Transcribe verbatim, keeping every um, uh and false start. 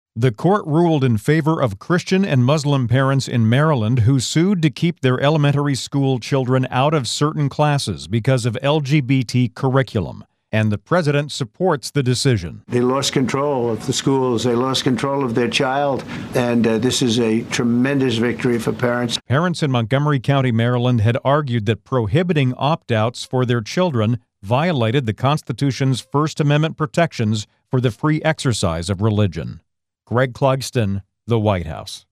The court ruled in favor of Christian and Muslim parents in Maryland who sued to keep their elementary school children out of certain classes because of L G B T curriculum, and the president supports the decision. They lost control of the schools. They lost control of their child, and uh, this is a tremendous victory for parents. Parents in Montgomery County, Maryland, had argued that prohibiting opt-outs for their children violated the Constitution's First Amendment protections for the free exercise of religion. Greg Clugston, The White House.